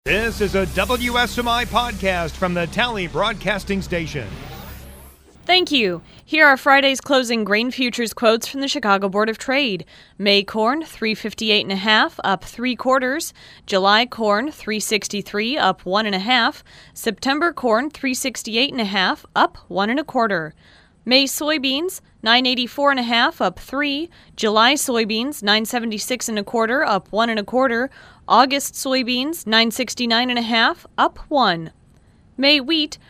This is a WSMI podcast from the Tally Broadcasting Station. Thank you. Here are Friday's closing grain futures quotes from the Chicago Board of Trade. May corn, $358.5, up 3/4. July corn, $363, up 1.5. September corn, $368.5, up 1.25. May soybeans, $984.5, up 3. July soybeans, $976.25, up 1.25. August soybeans, $969.5, up 1. May wheat,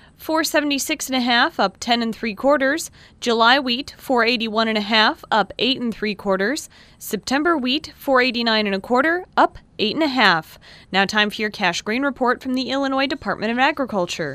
$476.5, up 10 3/4. July wheat, $481.5, up 8 3/4. September wheat, $489.25, up 8.5. Now time for your cash grain report from the Illinois Department of Agriculture.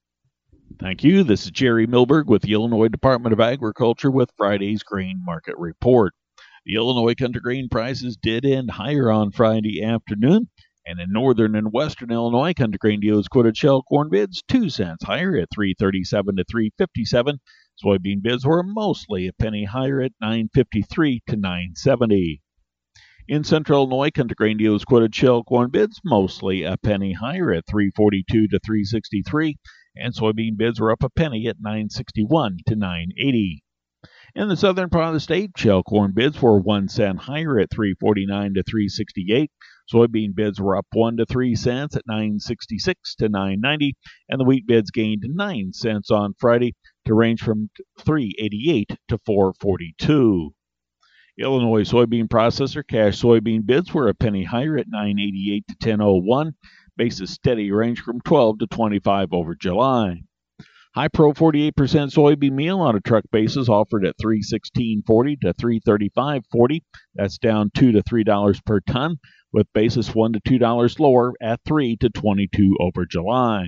Thank you. This is Jerry Milberg with the Illinois Department of Agriculture with Friday's grain market report. The Illinois country grain prices did end higher on Friday afternoon. And in northern and western Illinois, country grain dealers quoted shell corn bids 2 cents higher at $3.37 to $3.57. Soybean bids were mostly a penny higher at $9.53 to $9.70. In central Illinois, country grain dealers quoted shell corn bids mostly a penny higher at $3.42 to $3.63, and soybean bids were up a penny at $9.61 to $9.80. In the southern part of the state, shell corn bids were 1 cent higher at $3.49 to $3.68. Soybean bids were up 1 to 3 cents at $9.66 to $9.90, and the wheat bids gained 9 cents on Friday to range from $3.88 to $4.42. Illinois soybean processor cash soybean bids were a penny higher at $9.88 to $10.01. Basis steady range from 12 to 25 over July. High Pro 48% soybean meal on a truck basis offered at $3.1640 to $3.3540. That's down $2 to $3 per ton, with basis $1 to $2 lower at $3 to $22 over July.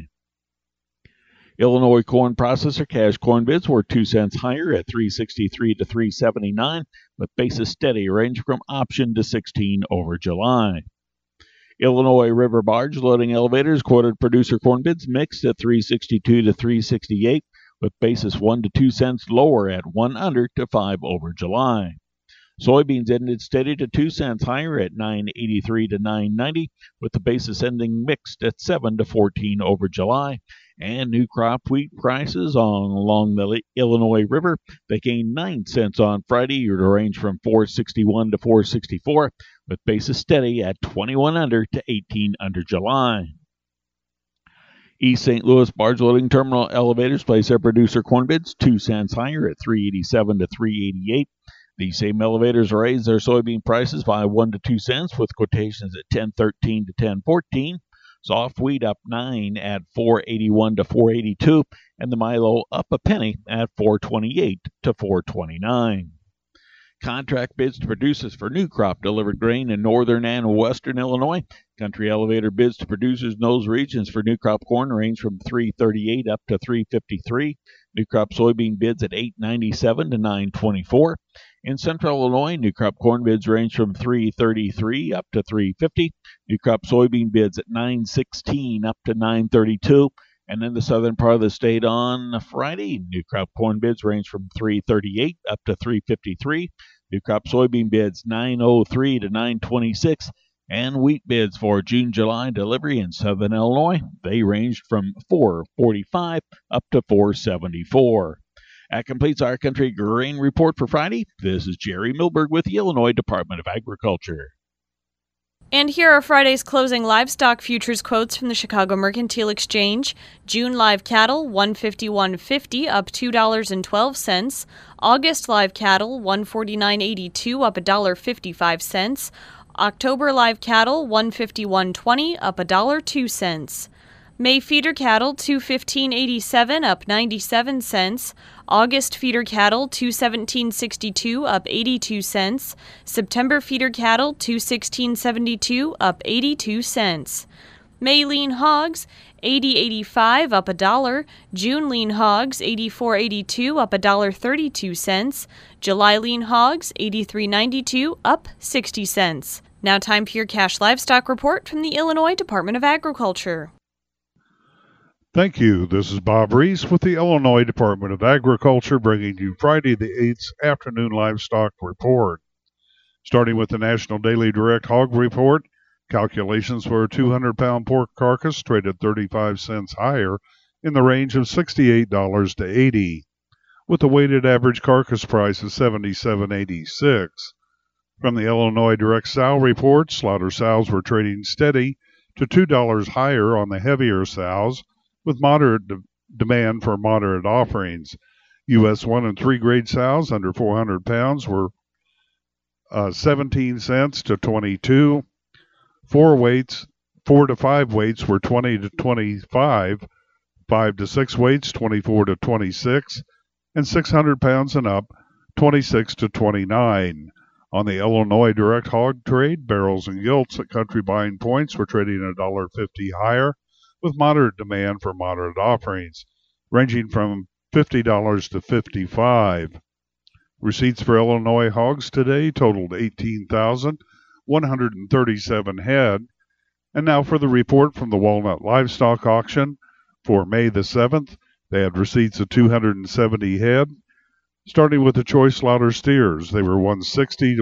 Illinois corn processor cash corn bids were 2 cents higher at $3.63 to $3.79, with basis steady range from option to 16 over July. Illinois river barge loading elevators quoted producer corn bids mixed at $3.62 to $3.68, with basis 1 to 2 cents lower at 1 under to 5 over July. Soybeans ended steady to 2 cents higher at $9.83 to $9.90, with the basis ending mixed at 7 to 14 over July. And new crop wheat prices along the Illinois River, they gained 9 cents on Friday to range from $4.61 to $4.64, with basis steady at 21 under to 18 under July. East St. Louis barge loading terminal elevators placed their producer corn bids 2 cents higher at $3.87 to $3.88. These same elevators raised their soybean prices by 1 to 2 cents, with quotations at $10.13 to $10.14. Soft wheat up 9 at $4.81 to $4.82, and the Milo up a penny at $4.28 to $4.29. Contract bids to producers for new crop delivered grain in northern and western Illinois. Country elevator bids to producers in those regions for new crop corn range from $3.38 up to $3.53. New crop soybean bids at $8.97 to $9.24. In central Illinois, new crop corn bids range from $3.33 up to $3.50. New crop soybean bids at $9.16 up to $9.32. And in the southern part of the state on Friday, new crop corn bids range from $3.38 up to $3.53. New crop soybean bids $9.03 to $9.26. And wheat bids for June-July delivery in southern Illinois, they ranged from $4.45 up to $4.74. That completes our country grain report for Friday. This is Jerry Milberg with the Illinois Department of Agriculture. And here are Friday's closing livestock futures quotes from the Chicago Mercantile Exchange. June live cattle, $151.50, up $2.12. August live cattle, $149.82, up $1.55. October live cattle, $151.20, up $1.02. May feeder cattle, $215.87, up 97 cents. August feeder cattle, $217.62, up 82 cents. September feeder cattle, $216.72, up 82 cents. May lean hogs, $80.85, up $1. June lean hogs, $84.82, up $1.32. July lean hogs, $83.92, up 60 cents. Now time for your cash livestock report from the Illinois Department of Agriculture. Thank you. This is Bob Reese with the Illinois Department of Agriculture bringing you Friday the 8th afternoon livestock report. Starting with the National Daily Direct Hog Report, Calculations for a 200-pound pork carcass traded 35 cents higher in the range of $68 to $80, with a weighted average carcass price of $77.86. From the Illinois Direct Sow Report, slaughter sows were trading steady to $2 higher on the heavier sows, with moderate demand for moderate offerings. U.S. 1 and 3 grade sows under 400 pounds were 17 cents to 22. 4 to 5 weights were 20 to 25. 5 to 6 weights 24 to 26, and 600 pounds and up 26 to 29. On the Illinois Direct Hog Trade, barrels and gilts at country buying points were trading $1.50 higher, with moderate demand for moderate offerings, ranging from $50 to $55. Receipts for Illinois hogs today totaled 18,137 head. And now for the report from the Walnut Livestock Auction. For May the 7th, they had receipts of 270 head. Starting with the choice slaughter steers, they were 160 to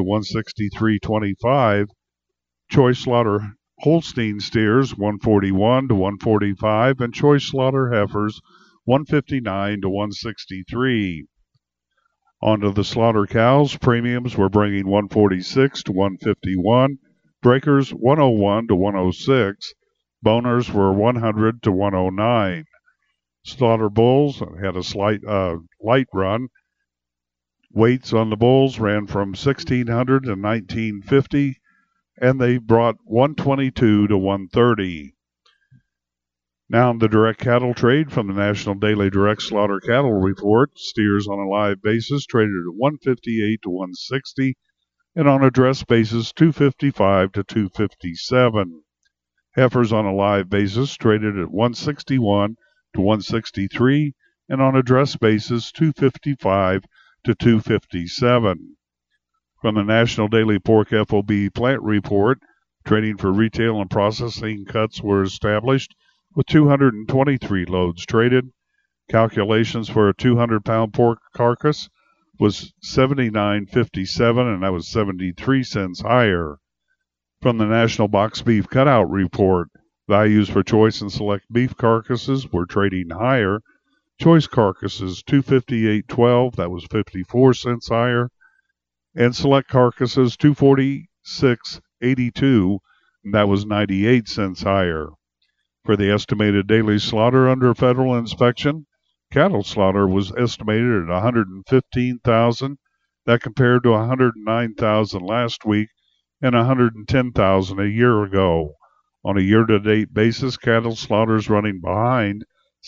163.25. Choice slaughter Holstein steers, 141 to 145, and choice slaughter heifers, 159 to 163. Onto the slaughter cows, premiums were bringing 146 to 151, breakers 101 to 106, boners were 100 to 109. Slaughter bulls had a slight light run. Weights on the bulls ran from 1,600 to 1,950, and they brought 122 to 130. Now in the direct cattle trade from the National Daily Direct Slaughter Cattle Report, steers on a live basis traded at 158 to 160, and on a dress basis 255 to 257. Heifers on a live basis traded at 161 to 163, and on a dress basis 255 to 257. From the National Daily Pork FOB Plant Report, trading for retail and processing cuts were established with 223 loads traded. Calculations for a 200-pound pork carcass was $79.57, and that was 73 cents higher. From the National Box Beef Cutout Report, values for choice and select beef carcasses were trading higher. Choice carcasses $258.12, that was 54 cents higher, and select carcasses $246.82, and that was 98 cents higher. For the estimated daily slaughter under federal inspection, cattle slaughter was estimated at 115,000. That compared to 109,000 last week and 110,000 a year ago. On a year-to-date basis, cattle slaughter is running behind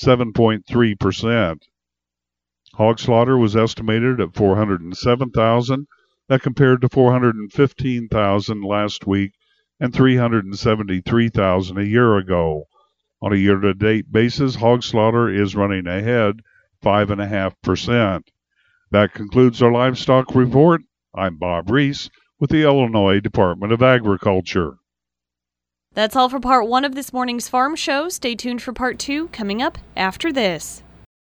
7.3%. Hog slaughter was estimated at 407,000. That compared to 415,000 last week and 373,000 a year ago. On a year-to-date basis, hog slaughter is running ahead 5.5%. That concludes our livestock report. I'm Bob Reese with the Illinois Department of Agriculture. That's all for part 1 of this morning's farm show. Stay tuned for part 2 coming up after this.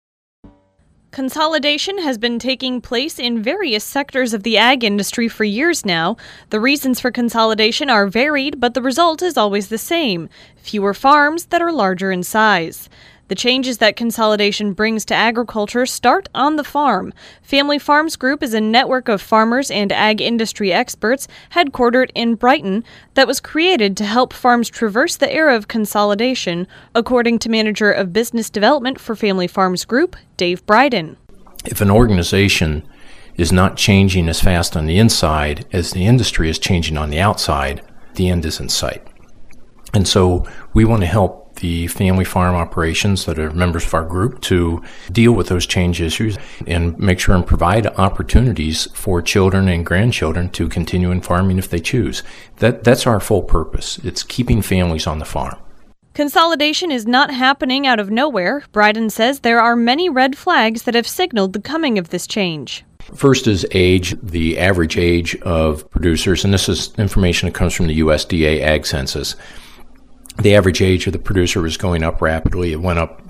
Consolidation has been taking place in various sectors of the ag industry for years now. The reasons for consolidation are varied, but the result is always the same: fewer farms that are larger in size. The changes that consolidation brings to agriculture start on the farm. Family Farms Group is a network of farmers and ag industry experts headquartered in Brighton that was created to help farms traverse the era of consolidation, according to Manager of Business Development for Family Farms Group, Dave Bryden. If an organization is not changing as fast on the inside as the industry is changing on the outside, the end is in sight. And so we want to help the family farm operations that are members of our group to deal with those change issues and make sure and provide opportunities for children and grandchildren to continue in farming if they choose. That's our full purpose. It's keeping families on the farm. Consolidation is not happening out of nowhere. Bryden says there are many red flags that have signaled the coming of this change. First is age, the average age of producers, and this is information that comes from the USDA Ag Census. The average age of the producer is going up rapidly. It went up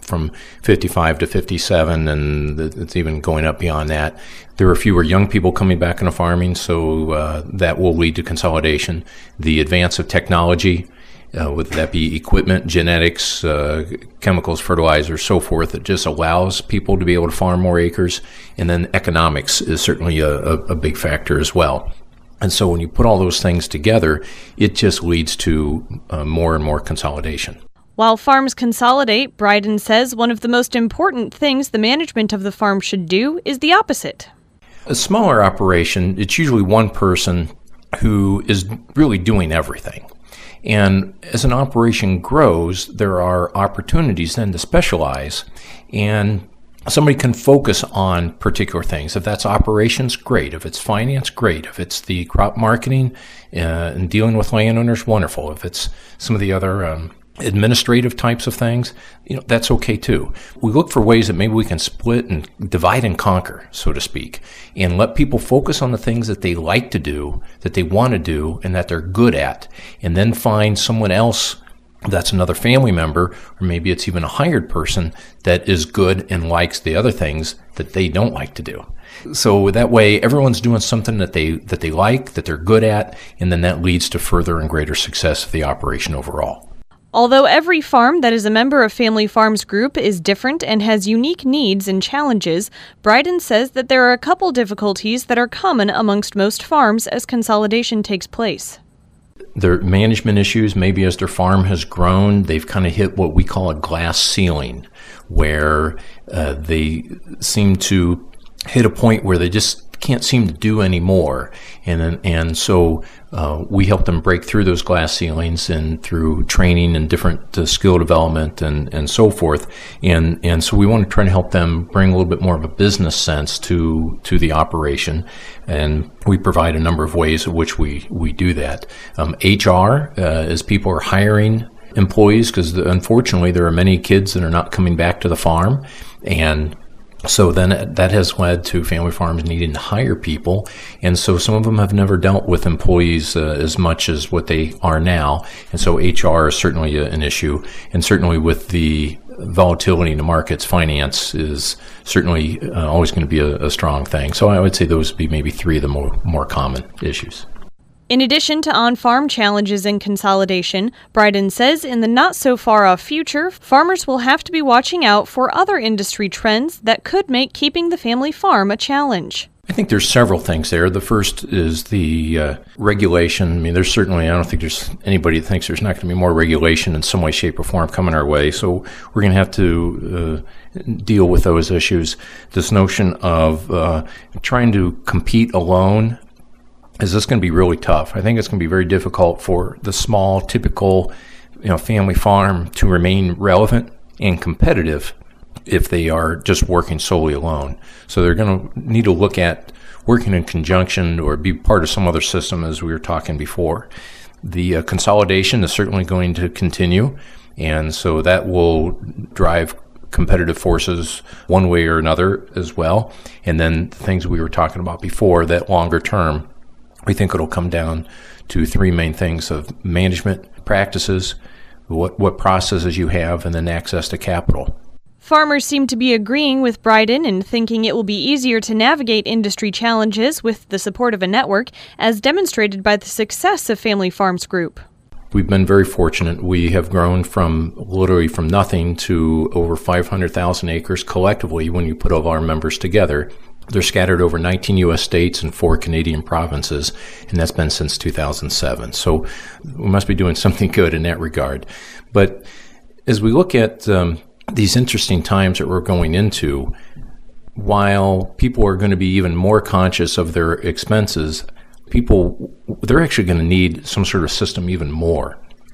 from 55 to 57, and it's even going up beyond that. There are fewer young people coming back into farming, so that will lead to consolidation. The advance of technology, whether that be equipment, genetics, chemicals, fertilizers, so forth, it just allows people to be able to farm more acres. And then economics is certainly a big factor as well. And so when you put all those things together, it just leads to more and more consolidation. While farms consolidate, Bryden says one of the most important things the management of the farm should do is the opposite. A smaller operation, it's usually one person who is really doing everything. And as an operation grows, there are opportunities then to specialize, and somebody can focus on particular things. If that's operations, great. If it's finance, great. If it's the crop marketing and dealing with landowners, wonderful. If it's some of the other administrative types of things, that's okay too. We look for ways that maybe we can split and divide and conquer, so to speak, and let people focus on the things that they like to do, that they want to do, and that they're good at, and then find someone else that's another family member, or maybe it's even a hired person that is good and likes the other things that they don't like to do. So that way everyone's doing something that they like, that they're good at, and then that leads to further and greater success of the operation overall. Although every farm that is a member of Family Farms Group is different and has unique needs and challenges, Bryden says that there are a couple difficulties that are common amongst most farms as consolidation takes place. Their management issues, maybe as their farm has grown, they've kind of hit what we call a glass ceiling, where they seem to hit a point where they just can't seem to do any more. And so we help them break through those glass ceilings and through training and different skill development and so forth. And so we want to try to help them bring a little bit more of a business sense to the operation. And we provide a number of ways in which we do that. HR, as people are hiring employees, because unfortunately there are many kids that are not coming back to the farm. And so then that has led to family farms needing to hire people. And so some of them have never dealt with employees as much as what they are now. And so HR is certainly an issue. And certainly with the volatility in the markets, finance is certainly always going to be a strong thing. So I would say those would be maybe three of the more common issues. In addition to on-farm challenges and consolidation, Bryden says in the not-so-far-off future, farmers will have to be watching out for other industry trends that could make keeping the family farm a challenge. I think there's several things there. The first is the regulation. I mean, there's certainly, I don't think there's anybody that thinks there's not going to be more regulation in some way, shape, or form coming our way. So we're going to have to deal with those issues. This notion of trying to compete alone, is this going to be really tough? I think it's going to be very difficult for the small, typical, family farm to remain relevant and competitive if they are just working solely alone. So they're going to need to look at working in conjunction or be part of some other system, as we were talking before. The consolidation is certainly going to continue, and so that will drive competitive forces one way or another as well. And then the things we were talking about before, that longer term, we think it'll come down to three main things of management practices, what processes you have, and then access to capital. Farmers seem to be agreeing with Bryden and thinking it will be easier to navigate industry challenges with the support of a network, as demonstrated by the success of Family Farms Group. We've been very fortunate. We have grown from nothing to over 500,000 acres collectively when you put all of our members together. They're scattered over 19 U.S. states and 4 Canadian provinces, and that's been since 2007. So we must be doing something good in that regard. But as we look at these interesting times that we're going into, while people are going to be even more conscious of their expenses, they're actually going to need some sort of system even more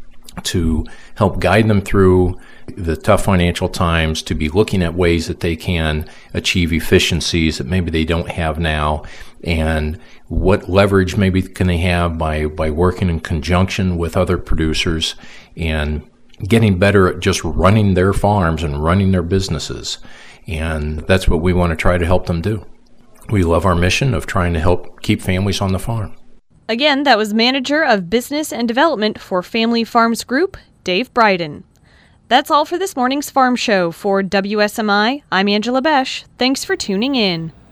to help guide them through the tough financial times, to be looking at ways that they can achieve efficiencies that maybe they don't have now, and what leverage maybe can they have by working in conjunction with other producers and getting better at just running their farms and running their businesses. And that's what we want to try to help them do. We love our mission of trying to help keep families on the farm. Again, that was Manager of Business and Development for Family Farms Group, Dave Bryden. That's all for this morning's Farm Show. For WSMI, I'm Angela Besh. Thanks for tuning in.